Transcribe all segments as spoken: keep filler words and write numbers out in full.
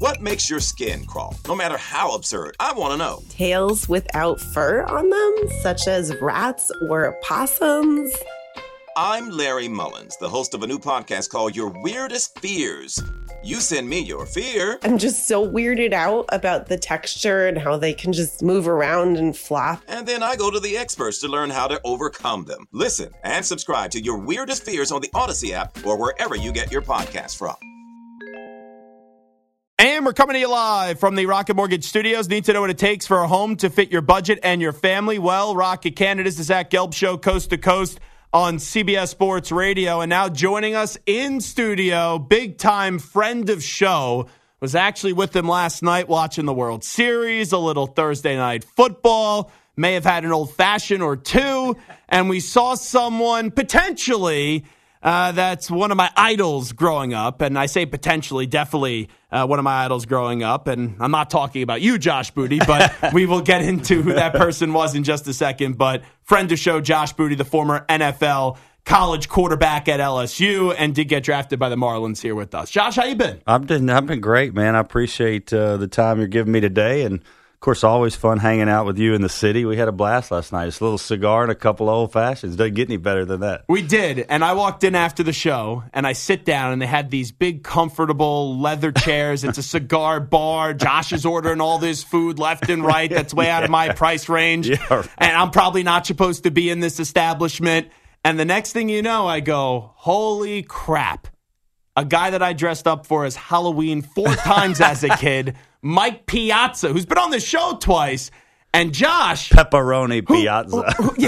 What makes your skin crawl? No matter how absurd, I want to know. Tails without fur on them, such as rats or possums. I'm Larry Mullins, the host of a new podcast called Your Weirdest Fears. You send me your fear. I'm just so weirded out about the texture and how they can just move around and flop. And then I go to the experts to learn how to overcome them. Listen and subscribe to Your Weirdest Fears on the Odyssey app or wherever you get your podcasts from. And we're coming to you live from the Rocket Mortgage Studios. Need to know what it takes for a home to fit your budget and your family? Well, Rocket Canada's the Zach Gelb Show, coast to coast on C B S Sports Radio. And now joining us in studio, big-time friend of show, was actually with them last night watching the World Series, a little Thursday night football, may have had an old-fashioned or two, and we saw someone potentially uh, that's one of my idols growing up, and I say potentially, definitely uh, one of my idols growing up, and I'm not talking about you, Josh Booty, but we will get into who that person was in just a second. But friend of show, Josh Booty, the former N F L college quarterback at L S U, and did get drafted by the Marlins, here with us. Josh, how you been? I've been, I've been great, man. I appreciate uh, the time you're giving me today, and of course, always fun hanging out with you in the city. We had a blast last night. Just a little cigar and a couple of old fashions. Doesn't get any better than that. We did, and I walked in after the show, and I sit down, and they had these big, comfortable leather chairs. It's a cigar bar. Josh is ordering all this food left and right. That's way out of my price range, Yeah, right. And I'm probably not supposed to be in this establishment. And the next thing you know, I go, holy crap. A guy that I dressed up for as Halloween four times as a kid, Mike Piazza, who's been on the show twice, and Josh. Pepperoni who, Piazza. Who, who,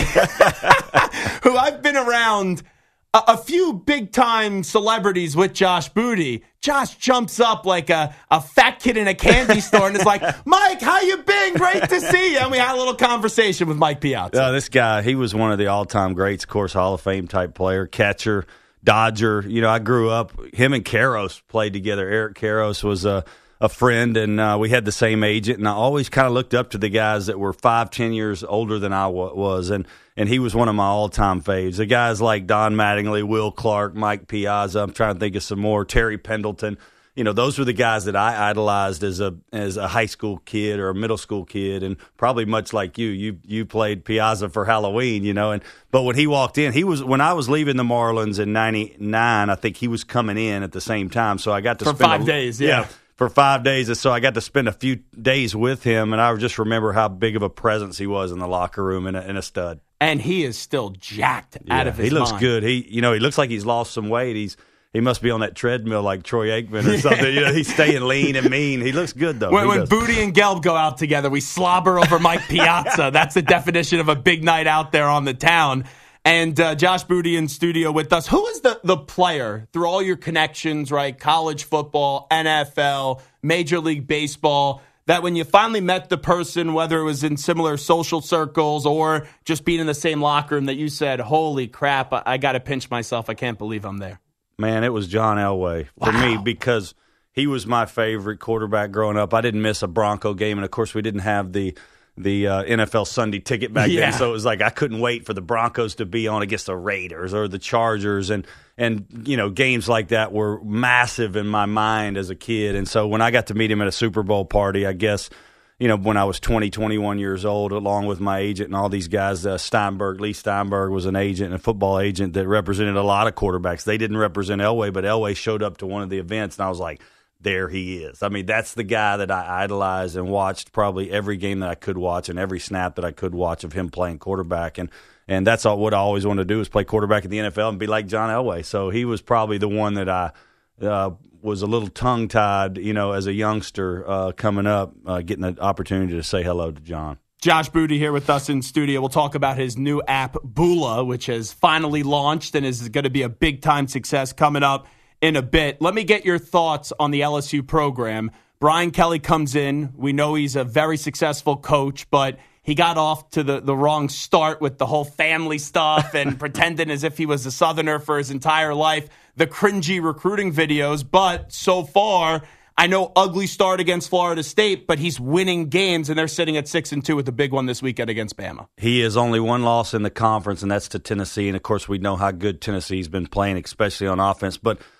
yeah, who I've been around a, a few big-time celebrities with Josh Booty. Josh jumps up like a, a fat kid in a candy store and is like, Mike, how you been? Great to see you. And we had a little conversation with Mike Piazza. Uh, this guy, he was one of the all-time greats, of course, Hall of Fame type player, catcher, Dodger. You know, I grew up, him and Karros played together. Eric Karros was a, a friend, and uh, we had the same agent, and I always kind of looked up to the guys that were five, ten years older than I w- was, and, and he was one of my all-time faves. The guys like Don Mattingly, Will Clark, Mike Piazza, I'm trying to think of some more, Terry Pendleton. You know, those were the guys that I idolized as a as a high school kid or a middle school kid, and probably much like you, you you played Piazza for Halloween, you know. And but when he walked in, he was when I was leaving the Marlins in ninety-nine, I think he was coming in at the same time. So I got to for spend five a, days, yeah. yeah, for five days. And so I got to spend a few days with him, and I just remember how big of a presence he was in the locker room and a, and a stud. And he is still jacked Yeah, out of his He looks mind. good. He you know he looks like he's lost some weight. He's He must be on that treadmill like Troy Aikman or something. You know, he's staying lean and mean. He looks good, though. When, He when does. Booty and Gelb go out together, we slobber over Mike Piazza. That's the definition of a big night out there on the town. And uh, Josh Booty in studio with us. Who is the, the player, through all your connections, right, college football, N F L, Major League Baseball, that when you finally met the person, whether it was in similar social circles or just being in the same locker room, that you said, holy crap, I, I got to pinch myself. I can't believe I'm there. Man, it was John Elway for Wow. me because he was my favorite quarterback growing up. I didn't miss a Bronco game, and, of course, we didn't have the the uh, N F L Sunday ticket back Yeah. then, so it was like I couldn't wait for the Broncos to be on against the Raiders or the Chargers, and, and you know, games like that were massive in my mind as a kid. And so when I got to meet him at a Super Bowl party, I guess – you know, when I was twenty, twenty-one years old, along with my agent and all these guys, uh, Steinberg, Lee Steinberg was an agent, a football agent that represented a lot of quarterbacks. They didn't represent Elway, but Elway showed up to one of the events, and I was like, there he is. I mean, that's the guy that I idolized and watched probably every game that I could watch and every snap that I could watch of him playing quarterback. And and that's all, what I always wanted to do is play quarterback in the N F L and be like John Elway. So he was probably the one that I uh, – was a little tongue-tied, you know, as a youngster uh, coming up, uh, getting an opportunity to say hello to John. Josh Booty here with us in studio. We'll talk about his new app, Bula, which has finally launched and is going to be a big-time success coming up in a bit. Let me get your thoughts on the L S U program. Brian Kelly comes in. We know he's a very successful coach, but he got off to the, the wrong start with the whole family stuff and pretending as if he was a Southerner for his entire life, the cringy recruiting videos. But so far, I know ugly start against Florida State, but he's winning games, and they're sitting at six and two with the big one this weekend against Bama. He has only one loss in the conference, and that's to Tennessee. And, of course, we know how good Tennessee's been playing, especially on offense. But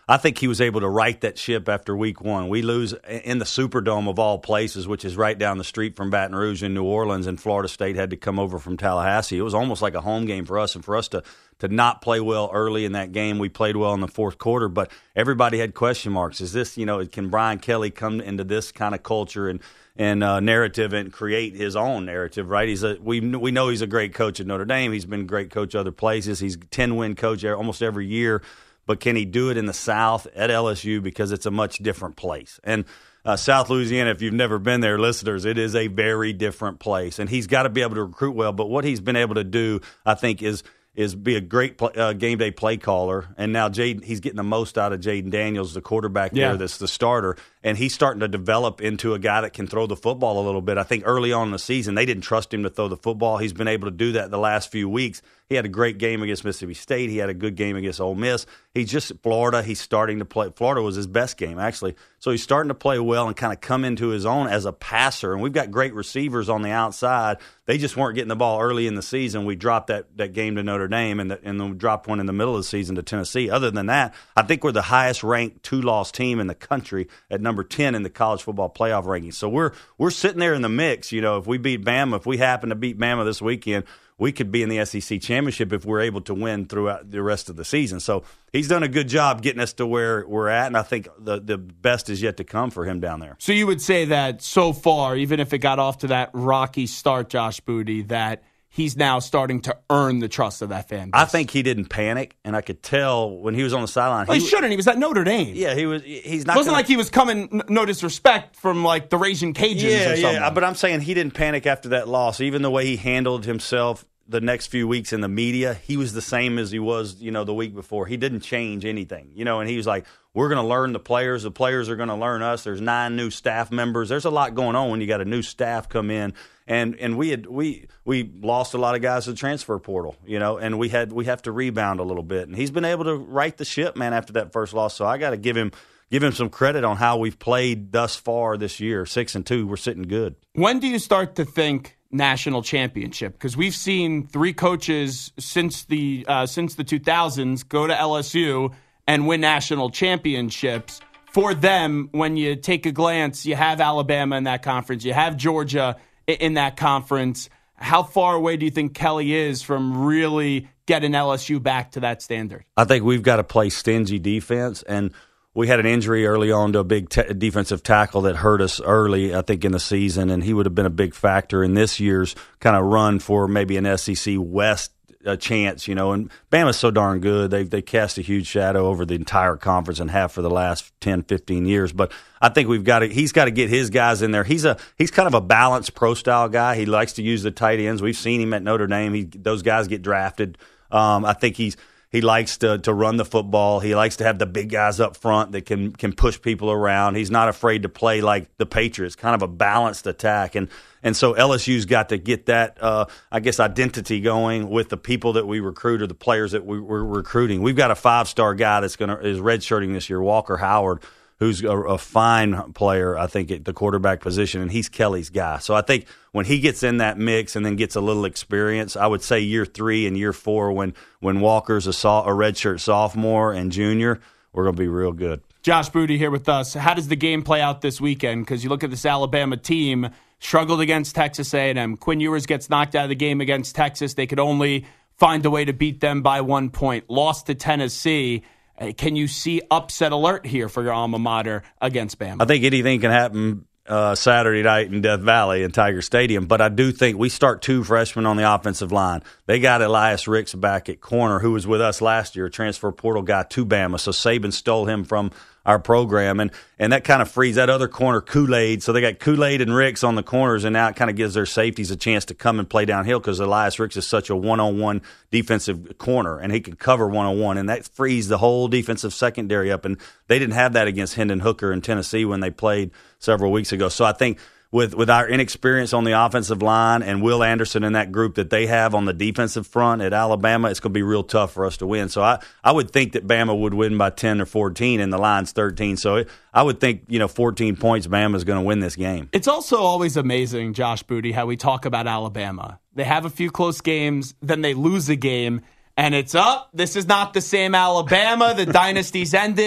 I think he was able to right that ship after week one. We lose in the Superdome of all places, which is right down the street from Baton Rouge in New Orleans, and Florida State had to come over from Tallahassee. It was almost like a home game for us, and for us to to not play well early in that game. We played well in the fourth quarter, but everybody had question marks. Is this, you know, can Brian Kelly come into this kind of culture and and uh, narrative and create his own narrative, right? He's a we we know he's a great coach at Notre Dame. He's been a great coach other places. He's a ten-win coach almost every year. But can he do it in the South at L S U, because it's a much different place? And uh, South Louisiana, if you've never been there, listeners, it is a very different place. And he's got to be able to recruit well. But what he's been able to do, I think, is is be a great play, uh, game day play caller. And now Jaden, he's getting the most out of Jaden Daniels, the quarterback yeah. there that's the starter. And he's starting to develop into a guy that can throw the football a little bit. I think early on in the season, they didn't trust him to throw the football. He's been able to do that the last few weeks. He had a great game against Mississippi State. He had a good game against Ole Miss. He's just Florida. He's starting to play. Florida was his best game, actually. So he's starting to play well and kind of come into his own as a passer. And we've got great receivers on the outside. They just weren't getting the ball early in the season. We dropped that, that game to Notre Dame, and, the, and then we dropped one in the middle of the season to Tennessee. Other than that, I think we're the highest-ranked two-loss team in the country at number ten in the college football playoff rankings. So we're we're sitting there in the mix. You know, if we beat Bama, if we happen to beat Bama this weekend, we could be in the S E C championship if we're able to win throughout the rest of the season. So he's done a good job getting us to where we're at, and I think the, the best is yet to come for him down there. So you would say that so far, even if it got off to that rocky start, Josh Booty, that he's now starting to earn the trust of that fan base. I think he didn't panic, and I could tell when he was on the sideline. Well, he, he shouldn't. He was at Notre Dame. Yeah, he was. He's not. It wasn't gonna, like he was coming, no disrespect, from like the Raging Cajuns yeah, or something. Yeah, but I'm saying he didn't panic after that loss. Even the way he handled himself the next few weeks in the media, he was the same as he was, you know, the week before. He didn't change anything, you know, and he was like, we're going to learn the players. The players are going to learn us. There's nine new staff members. There's a lot going on when you got a new staff come in. And and we had we we lost a lot of guys to the transfer portal, you know, and we had we have to rebound a little bit. And he's been able to right the ship, man, after that first loss. So I got to give him give him some credit on how we've played thus far this year. Six and two, we're sitting good. When do you start to think national championship? Because we've seen three coaches since the uh, since the two thousands go to L S U and win national championships. For them, when you take a glance, you have Alabama in that conference, you have Georgia in that conference. How far away do you think Kelly is from really getting L S U back to that standard? I think we've got to play stingy defense, and we had an injury early on to a big te- defensive tackle that hurt us early, I think, in the season, and he would have been a big factor in this year's kind of run for maybe an S E C West uh, chance, you know. And Bama's so darn good. They they cast a huge shadow over the entire conference and have for the last ten, fifteen years. But I think we've got to, he's got to get his guys in there. He's a he's kind of a balanced pro-style guy. He likes to use the tight ends. We've seen him at Notre Dame. He, those guys get drafted. Um, I think he's He likes to to run the football. He likes to have the big guys up front that can can push people around. He's not afraid to play like the Patriots, kind of a balanced attack. And and so L S U's got to get that, uh, I guess, identity going with the people that we recruit or the players that we, we're recruiting. We've got a five-star guy that's going to is redshirting this year, Walker Howard, who's a, a fine player, I think, at the quarterback position, and he's Kelly's guy. So I think when he gets in that mix and then gets a little experience, I would say year three and year four, when when Walker's a, so, a redshirt sophomore and junior, we're going to be real good. Josh Booty here with us. How does the game play out this weekend? Because you look at this Alabama team, struggled against Texas A and M. Quinn Ewers gets knocked out of the game against Texas. They could only find a way to beat them by one point. Lost to Tennessee. Can you see upset alert here for your alma mater against Bama? I think anything can happen uh, Saturday night in Death Valley in Tiger Stadium, but I do think we start two freshmen on the offensive line. They got Elias Ricks back at corner, who was with us last year, a transfer portal guy to Bama. So Saban stole him from our program, and, and that kind of frees that other corner, Kool-Aid. So they got Kool-Aid and Ricks on the corners, and now it kind of gives their safeties a chance to come and play downhill because Elias Ricks is such a one-on-one defensive corner, and he can cover one-on-one, and that frees the whole defensive secondary up. And they didn't have that against Hendon Hooker in Tennessee when they played several weeks ago. So I think with with our inexperience on the offensive line and Will Anderson in that group that they have on the defensive front at Alabama, it's going to be real tough for us to win. So I, I would think that Bama would win by ten or fourteen, and the line's thirteen. So it, I would think, you know, fourteen points, Bama's going to win this game. It's also always amazing, Josh Booty, how we talk about Alabama. They have a few close games, then they lose a game, and it's up. Oh, this is not the same Alabama. The dynasty's ending.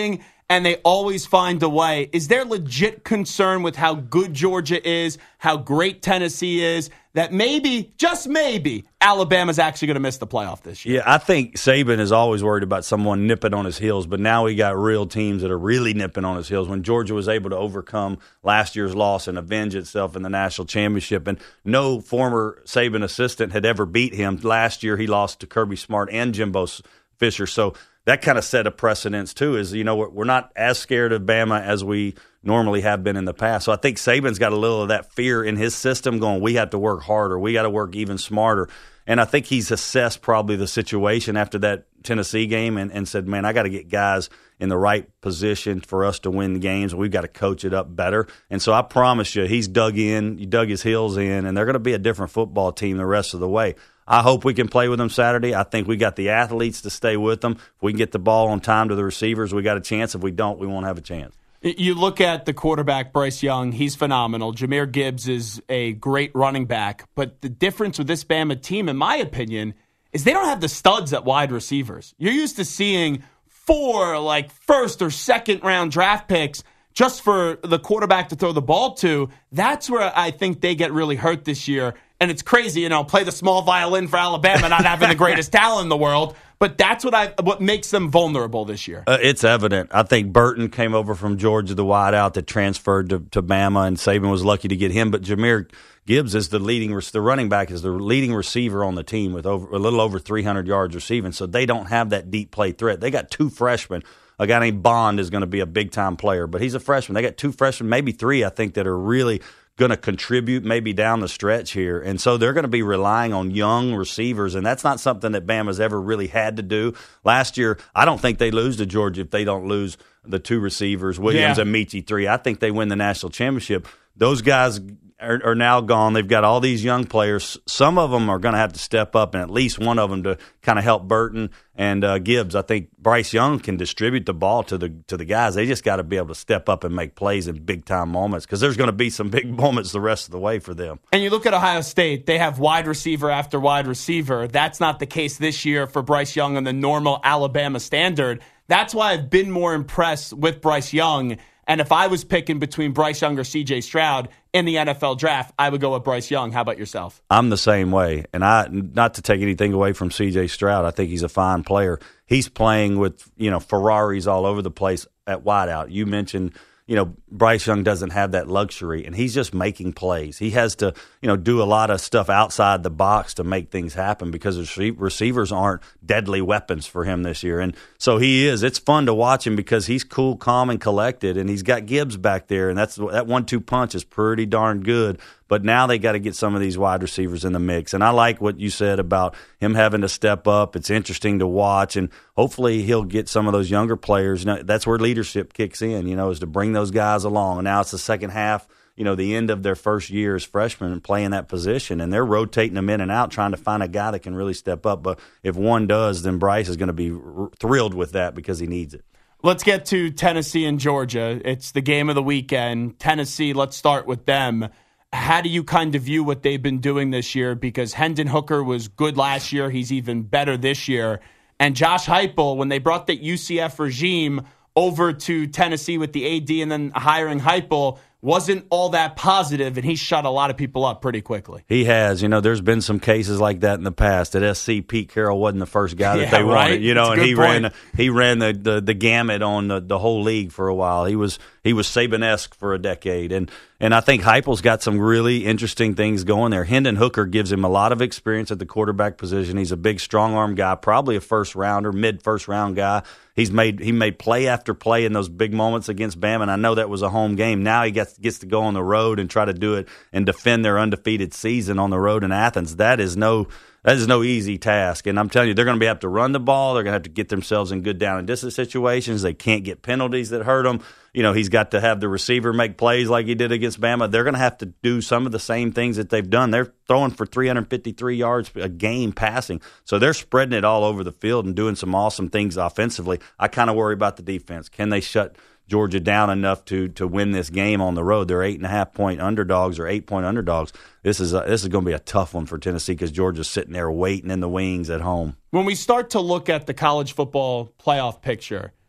and they always find a way. Is there legit concern with how good Georgia is, how great Tennessee is, that maybe, just maybe, Alabama's actually going to miss the playoff this year? Yeah, I think Saban is always worried about someone nipping on his heels, but now we got real teams that are really nipping on his heels. When Georgia was able to overcome last year's loss and avenge itself in the national championship, and no former Saban assistant had ever beat him. Last year he lost to Kirby Smart and Jimbo Fisher, so that kind of set a precedence too, is, you know, we're not as scared of Bama as we normally have been in the past. So I think Saban's got a little of that fear in his system going, we have to work harder, we got to work even smarter. And I think he's assessed probably the situation after that Tennessee game and, and said, man, I got to get guys in the right position for us to win the games. We've got to coach it up better. And so I promise you, he's dug in, he dug his heels in, and they're going to be a different football team the rest of the way. I hope we can play with them Saturday. I think we got the athletes to stay with them. If we can get the ball on time to the receivers, we got a chance. If we don't, we won't have a chance. You look at the quarterback, Bryce Young, he's phenomenal. Jahmyr Gibbs is a great running back. But the difference with this Bama team, in my opinion, is they don't have the studs at wide receivers. You're used to seeing four, like, first or second round draft picks just for the quarterback to throw the ball to. That's where I think they get really hurt this year. And it's crazy, you know, play the small violin for Alabama, not having the greatest talent in the world. But that's what I what makes them vulnerable this year. Uh, it's evident. I think Burton came over from Georgia, the wideout that transferred to, to Bama, and Saban was lucky to get him. But Jahmyr Gibbs is the leading, the running back is the leading receiver on the team with over a little over three hundred yards receiving. So they don't have that deep play threat. They got two freshmen. A guy named Bond is going to be a big time player, but he's a freshman. They got two freshmen, maybe three, I think, that are really going to contribute maybe down the stretch here. And so they're going to be relying on young receivers, and that's not something that Bama's ever really had to do. Last year, I don't think they lose to Georgia if they don't lose the two receivers, Williams yeah. and Michie three. I think they win the national championship. Those guys are, are now gone. They've got all these young players. Some of them are going to have to step up, and at least one of them to kind of help Burton and uh, Gibbs. I think Bryce Young can distribute the ball to the to the guys. They just got to be able to step up and make plays in big-time moments, because there's going to be some big moments the rest of the way for them. And you look at Ohio State, they have wide receiver after wide receiver. That's not the case this year for Bryce Young on the normal Alabama standard. That's why I've been more impressed with Bryce Young. And if I was picking between Bryce Young or C J Stroud in the N F L draft, I would go with Bryce Young. How about yourself? I'm the same way. And I, not to take anything away from C J Stroud, I think he's a fine player. He's playing with, you know, Ferraris all over the place at wideout. You mentioned, you know, Bryce Young doesn't have that luxury, and he's just making plays. He has to, you know, do a lot of stuff outside the box to make things happen, because the receivers aren't deadly weapons for him this year. And so he is. It's fun to watch him because he's cool, calm, and collected, and he's got Gibbs back there, and that's that one two punch is pretty darn good. But now they got to get some of these wide receivers in the mix. And I like what you said about him having to step up. It's interesting to watch, and hopefully he'll get some of those younger players. You know, that's where leadership kicks in, you know, is to bring those guys along. And now it's the second half, you know, the end of their first year as freshmen and playing that position. And they're rotating them in and out, trying to find a guy that can really step up. But if one does, then Bryce is going to be r- thrilled with that because he needs it. Let's get to Tennessee and Georgia. It's the game of the weekend. Tennessee, let's start with them. How do you kind of view what they've been doing this year? Because Hendon Hooker was good last year. He's even better this year. And Josh Heupel, when they brought the U C F regime over to Tennessee with the A D and then hiring Heupel, wasn't all that positive, and he shut a lot of people up pretty quickly. He has. You know, there's been some cases like that in the past. At S C, Pete Carroll wasn't the first guy that yeah, they right? wanted. You know, That's and he point. ran he ran the, the, the gamut on the, the whole league for a while. He was he was Saban-esque for a decade, and and I think Heupel's got some really interesting things going there. Hendon Hooker gives him a lot of experience at the quarterback position. He's a big, strong arm guy, probably a first rounder, mid first round guy. He's made he made play after play in those big moments against Bama, and I know that was a home game. Now he gets gets to go on the road and try to do it and defend their undefeated season on the road in Athens. That is no that is no easy task. And I'm telling you, they're going to be have to run the ball. They're going to have to get themselves in good down and distance situations. They can't get penalties that hurt them. You know, he's got to have the receiver make plays like he did against Bama. They're going to have to do some of the same things that they've done. They're throwing for three hundred fifty-three yards a game passing. So they're spreading it all over the field and doing some awesome things offensively. I kind of worry about the defense. Can they shut Georgia down enough to to win this game on the road? They're eight and a half point underdogs or eight point underdogs. This is a, this is going to be a tough one for Tennessee because Georgia's sitting there waiting in the wings at home. When we start to look at the college football playoff picture,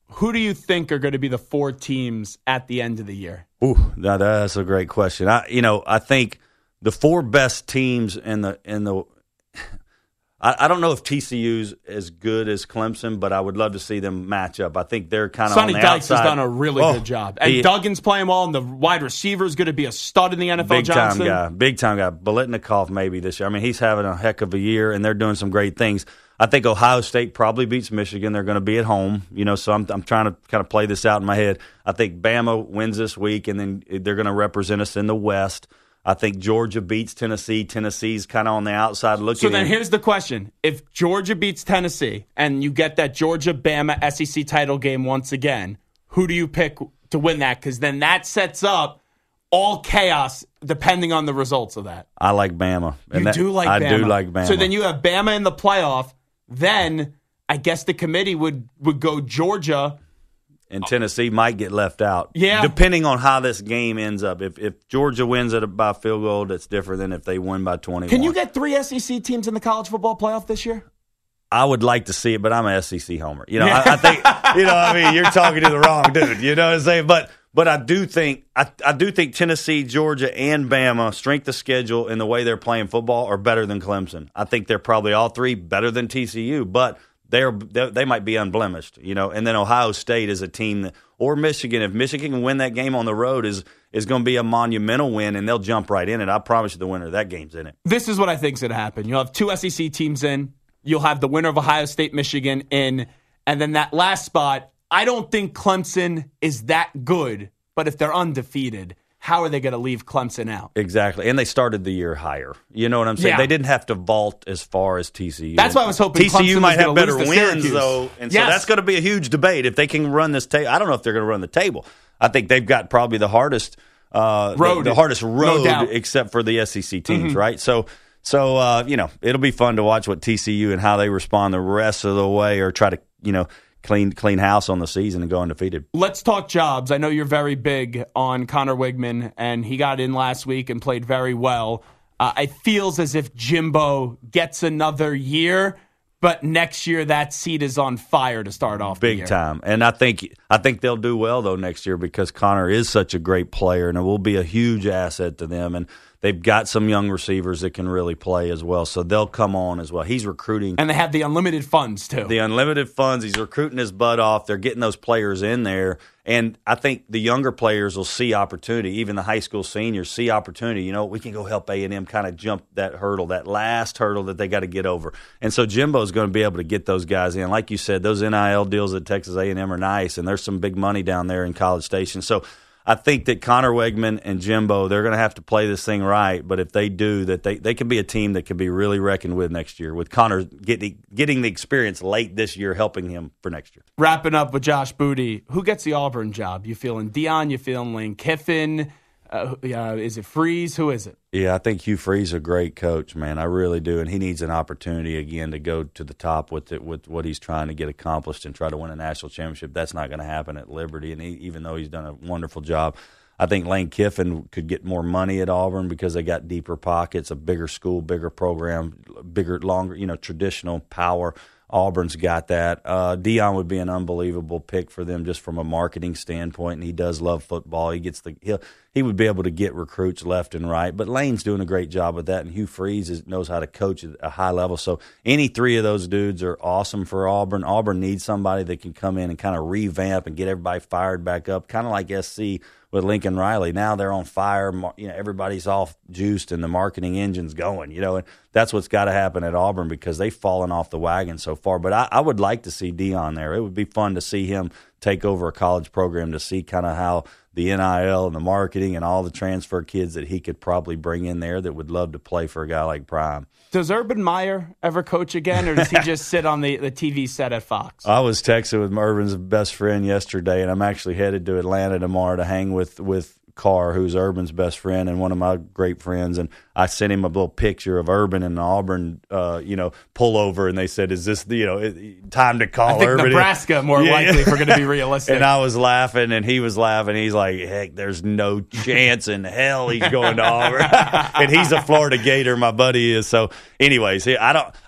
who do you think are going to be the four teams at the end of the year? Ooh, now that's a great question. I, you know, I think the four best teams in the in the. I, I don't know if T C U's as good as Clemson, but I would love to see them match up. I think they're kind of Sonny on the Dykes outside. has done a really oh, good job, and he, Duggan's playing well, and the wide receiver is going to be a stud in the N F L. Big Johnson. time guy, big time guy. Biletnikoff maybe this year. I mean, he's having a heck of a year, and they're doing some great things. I think Ohio State probably beats Michigan. They're going to be at home, you know. So I'm I'm trying to kind of play this out in my head. I think Bama wins this week, and then they're going to represent us in the West. I think Georgia beats Tennessee. Tennessee's kind of on the outside looking. So then in. here's the question: if Georgia beats Tennessee, and you get that Georgia Bama S E C title game once again, who do you pick to win that? Because then that sets up all chaos depending on the results of that. I like Bama. And you that, do like I Bama. I do like Bama. So then you have Bama in the playoff. Then I guess the committee would, would go Georgia. And Tennessee might get left out. Yeah. Depending on how this game ends up. If if Georgia wins it by a field goal, that's different than if they win by twenty-one. Can you get three S E C teams in the college football playoff this year? I would like to see it, but I'm an S E C homer. You know, I, I think, you know, I mean, you're talking to the wrong dude. You know what I'm saying? But but I do think I, I do think Tennessee, Georgia, and Bama, strength of schedule and the way they're playing football are better than Clemson. I think they're probably all three better than T C U, but they're they might be unblemished. You know, and then Ohio State is a team that, or Michigan. If Michigan can win that game on the road, is is going to be a monumental win, and they'll jump right in it. I promise you, the winner of that game's in it. This is what I think's going to happen. You'll have two S E C teams in. You'll have the winner of Ohio State, Michigan in, and then that last spot. I don't think Clemson is that good, but if they're undefeated, how are they going to leave Clemson out? Exactly. And they started the year higher. You know what I'm saying? Yeah. They didn't have to vault as far as T C U. That's why I was hoping T C U Clemson might was have gonna better lose to wins, Syracuse. though. And Yes. so that's going to be a huge debate. If they can run this table, I don't know if they're going to run the table. I think they've got probably the hardest uh, road, the, the hardest road, no doubt. except for the S E C teams, Mm-hmm. right? So, so uh, you know, it'll be fun to watch what T C U and how they respond the rest of the way, or try to, you know, clean clean house on the season and go undefeated. Let's talk jobs. I know you're very big on Connor Wigman, and he got in last week and played very well. Uh, it feels as if Jimbo gets another year, but next year that seat is on fire to start off the Big year. time. And I think I think they'll do well, though, next year, because Connor is such a great player, and it will be a huge asset to them. And they've got some young receivers that can really play as well, so they'll come on as well. He's recruiting. And they have the unlimited funds, too. The unlimited funds. He's recruiting his butt off. They're getting those players in there. And I think the younger players will see opportunity. Even the high school seniors see opportunity. You know, we can go help A and M kind of jump that hurdle, that last hurdle that they got to get over. And so Jimbo's going to be able to get those guys in. Like you said, those N I L deals at Texas A and M are nice, and there's some big money down there in College Station. So I think that Connor Wegman and Jimbo, they're going to have to play this thing right. But if they do, that they, they could be a team that could be really reckoned with next year, with Connor getting, getting the experience late this year, helping him for next year. Wrapping up with Josh Booty, who gets the Auburn job? You feeling Dion? You feeling Lane Kiffin? Uh, uh, is it Freeze? Who is it? Yeah, I think Hugh Freeze is a great coach, man. I really do, and he needs an opportunity again to go to the top with it, with what he's trying to get accomplished and try to win a national championship. That's not going to happen at Liberty, and he, even though he's done a wonderful job, I think Lane Kiffin could get more money at Auburn because they got deeper pockets, a bigger school, bigger program, bigger, longer, you know, traditional power. Auburn's got that. Uh, Dion would be an unbelievable pick for them just from a marketing standpoint, and he does love football. He gets the he'll, he would be able to get recruits left and right. But Lane's doing a great job with that, and Hugh Freeze is, knows how to coach at a high level. So any three of those dudes are awesome for Auburn. Auburn needs somebody that can come in and kind of revamp and get everybody fired back up, kind of like S C with Lincoln Riley. Now they're on fire. You know, everybody's off juiced and the marketing engine's going, you know, and that's what's got to happen at Auburn because they've fallen off the wagon so far. But I, I would like to see Dion there. It would be fun to see him take over a college program, to see kind of how the N I L and the marketing and all the transfer kids that he could probably bring in there that would love to play for a guy like Prime. Does Urban Meyer ever coach again, or does he just sit on the, the T V set at Fox? I was texting with Urban's best friend yesterday, and I'm actually headed to Atlanta tomorrow to hang with, with Carr, who's Urban's best friend and one of my great friends. And I sent him a little picture of Urban and Auburn, uh, you know, pullover, and they said, "Is this, you know, time to call I think Urban?" Nebraska more yeah. likely if we're going to be realistic. And I was laughing, and he was laughing. He's like, "Heck, there's no chance in hell he's going to Auburn." And he's a Florida Gator, my buddy is. So, anyways, I don't.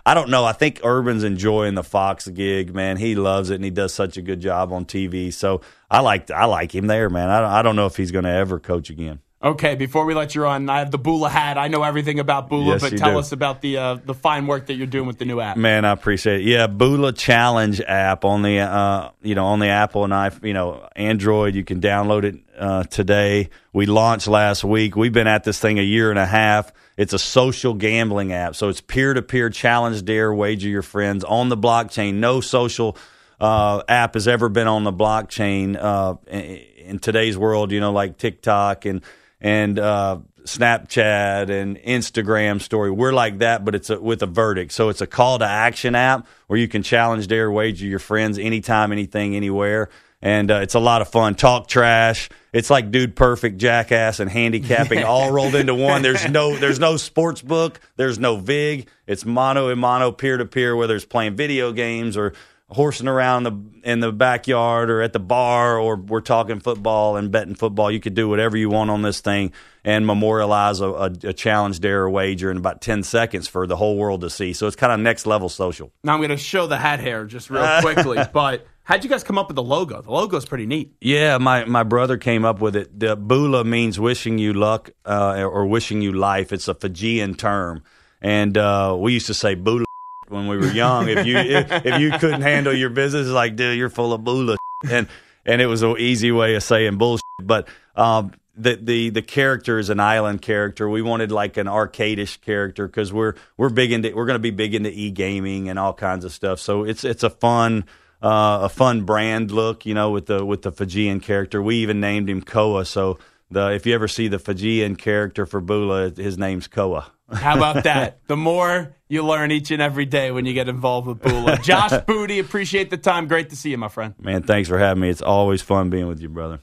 I don't know. I think Urban's enjoying the Fox gig, man. He loves it, and he does such a good job on T V. So I like I like him there, man. I, I don't know if he's going to ever coach again. Okay, before we let you on, I have the Bula hat. I know everything about Bula, Yes, but you tell do. us about the uh, the fine work that you're doing with the new app. Man, I appreciate it. Yeah, Bula Challenge app on the uh, you know on the Apple and I you know Android. You can download it uh, today. We launched last week. We've been at this thing a year and a half. It's a social gambling app, so it's peer to peer challenge, dare, wager your friends on the blockchain. No social uh, app has ever been on the blockchain uh, in, in today's world. You know, like TikTok and. and uh, Snapchat and Instagram story. We're like that, but it's a, with a verdict. So it's a call to action app where you can challenge, dare, wager your friends anytime, anything, anywhere. And uh, it's a lot of fun. Talk trash. It's like Dude Perfect, Jackass, and handicapping all rolled into one. There's no there's no sports book. There's no vig. It's mono and mono, peer-to-peer, whether it's playing video games or horsing around the in the backyard or at the bar, or we're talking football and betting football. You could do whatever you want on this thing and memorialize a, a, a challenge, dare, or wager in about ten seconds for the whole world to see. So it's kind of next level social. Now I'm going to show the hat hair just real quickly, but how'd you guys come up with the logo? The logo's pretty neat. Yeah, my, my brother came up with it. The Bula means wishing you luck uh, or wishing you life. It's a Fijian term. And uh, we used to say Bula when we were young. If you if, if you couldn't handle your business, like, dude, you're full of Bula. And and it was an easy way of saying bullshit. But um, the, the the character is an island character. We wanted like an arcadish character because we're we're big into we're going to be big into e-gaming and all kinds of stuff. So it's it's a fun uh, a fun brand look, you know, with the with the Fijian character. We even named him Koa. So the if you ever see the Fijian character for Bula, his name's Koa. How about that? The more you learn each and every day when you get involved with Bula. Josh Booty, appreciate the time. Great to see you, my friend. Man, thanks for having me. It's always fun being with you, brother.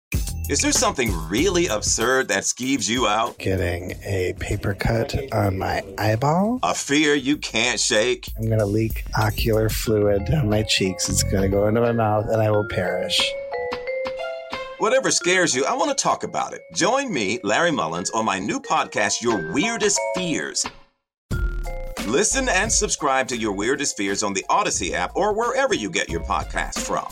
Is there something really absurd that skeeves you out? Getting a paper cut on my eyeball. A fear you can't shake? I'm going to leak ocular fluid down my cheeks. It's going to go into my mouth and I will perish. Whatever scares you, I want to talk about it. Join me, Larry Mullins, on my new podcast, Your Weirdest Fears. Listen and subscribe to Your Weirdest Fears on the Odyssey app or wherever you get your podcasts from.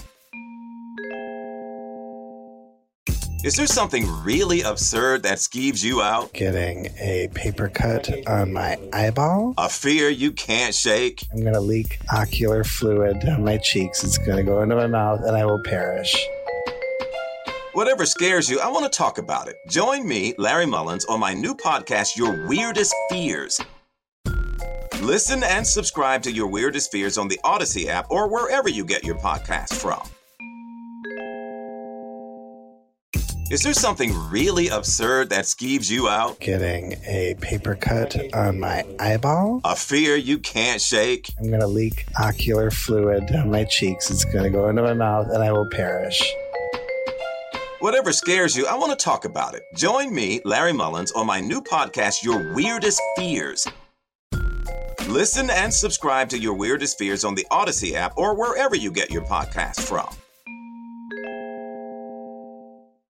Is there something really absurd that skeeves you out? Getting a paper cut on my eyeball. A fear you can't shake? I'm going to leak ocular fluid down my cheeks. It's going to go into my mouth and I will perish. Whatever scares you, I want to talk about it. Join me, Larry Mullins, on my new podcast, Your Weirdest Fears. Listen and subscribe to Your Weirdest Fears on the Odyssey app or wherever you get your podcasts from. Is there something really absurd that skeeves you out? Getting a paper cut on my eyeball. A fear you can't shake? I'm going to leak ocular fluid down my cheeks. It's going to go into my mouth and I will perish. Whatever scares you, I want to talk about it. Join me, Larry Mullins, on my new podcast, Your Weirdest Fears. Listen and subscribe to Your Weirdest Fears on the Odyssey app or wherever you get your podcasts from.